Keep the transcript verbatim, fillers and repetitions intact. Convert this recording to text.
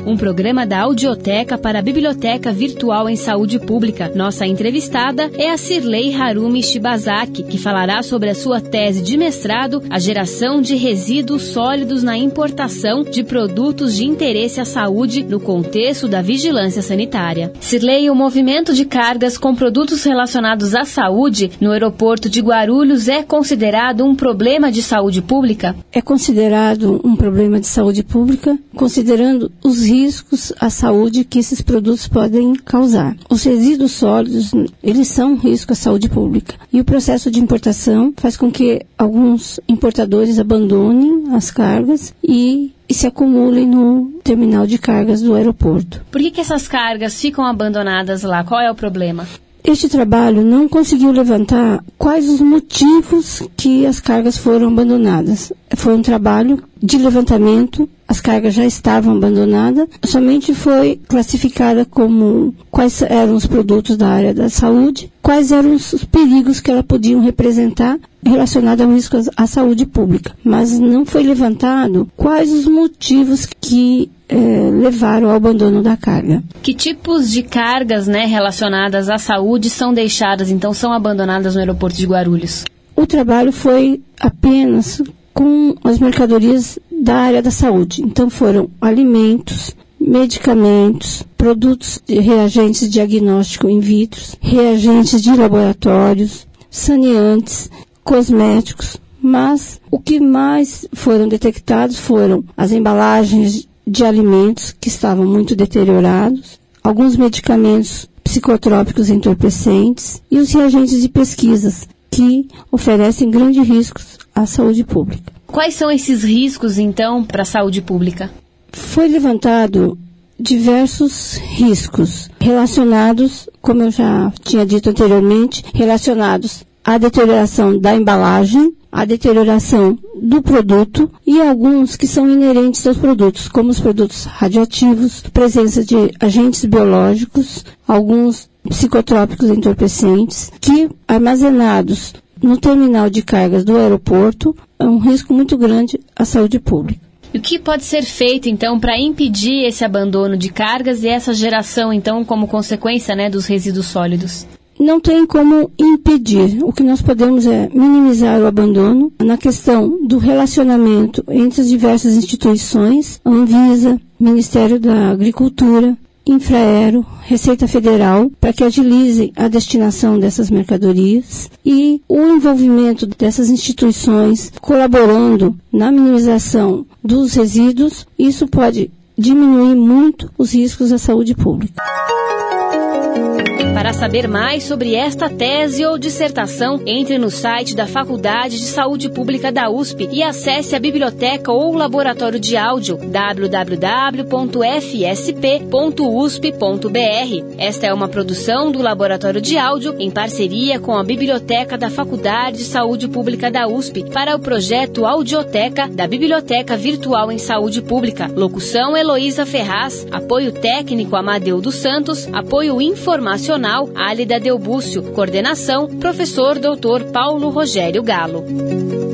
um programa da Audioteca para a Biblioteca Virtual em Saúde Pública. Nossa entrevistada é a Cirlei Harumi Shibazaki, que falará sobre a sua tese de mestrado, a geração de resíduos sólidos na importação de produtos de interesse à saúde no contexto da vigilância sanitária. Cirlei, o movimento de cargas com produtos relacionados à saúde no aeroporto de Guarulhos é considerado um problema de saúde pública? É considerado um problema de saúde pública, considerando os riscos à saúde que esses produtos podem causar. Os resíduos sólidos, eles são um risco à saúde pública. E o processo de importação faz com que alguns importadores abandonem as cargas e e se acumulem no terminal de cargas do aeroporto. Por que que essas cargas ficam abandonadas lá? Qual é o problema? Este trabalho não conseguiu levantar quais os motivos que as cargas foram abandonadas. Foi um trabalho de levantamento, as cargas já estavam abandonadas, somente foi classificada como quais eram os produtos da área da saúde, quais eram os perigos que elas podiam representar relacionados ao risco à saúde pública. Mas não foi levantado quais os motivos que eh, levaram ao abandono da carga. Que tipos de cargas, né, relacionadas à saúde são deixadas, então são abandonadas no aeroporto de Guarulhos? O trabalho foi apenas com as mercadorias da área da saúde. Então foram alimentos, medicamentos, produtos de reagentes de diagnóstico in vitro, reagentes de laboratórios, saneantes, cosméticos, mas o que mais foram detectados foram as embalagens de alimentos que estavam muito deteriorados, alguns medicamentos psicotrópicos entorpecentes e os reagentes de pesquisas que oferecem grandes riscos à saúde pública. Quais são esses riscos, então, para a saúde pública? Foi levantado diversos riscos relacionados, como eu já tinha dito anteriormente, relacionados à deterioração da embalagem, à deterioração do produto e alguns que são inerentes aos produtos, como os produtos radioativos, presença de agentes biológicos, alguns psicotrópicos entorpecentes, que armazenados no terminal de cargas do aeroporto é um risco muito grande à saúde pública. E o que pode ser feito, então, para impedir esse abandono de cargas e essa geração, então, como consequência, né, dos resíduos sólidos? Não tem como impedir. O que nós podemos é minimizar o abandono na questão do relacionamento entre as diversas instituições, Anvisa, Ministério da Agricultura, Infraero, Receita Federal, para que agilizem a destinação dessas mercadorias e o envolvimento dessas instituições colaborando na minimização dos resíduos. Isso pode diminuir muito os riscos à saúde pública. Para saber mais sobre esta tese ou dissertação, entre no site da Faculdade de Saúde Pública da U S P e acesse a biblioteca ou laboratório de áudio w w w ponto f s p ponto u s p ponto b r. Esta é uma produção do Laboratório de Áudio em parceria com a Biblioteca da Faculdade de Saúde Pública da U S P para o projeto Audioteca da Biblioteca Virtual em Saúde Pública. Locução Heloísa Ferraz, apoio técnico Amadeu dos Santos, apoio informacional Álida Delbúcio, coordenação, professor doutor Paulo Rogério Galo.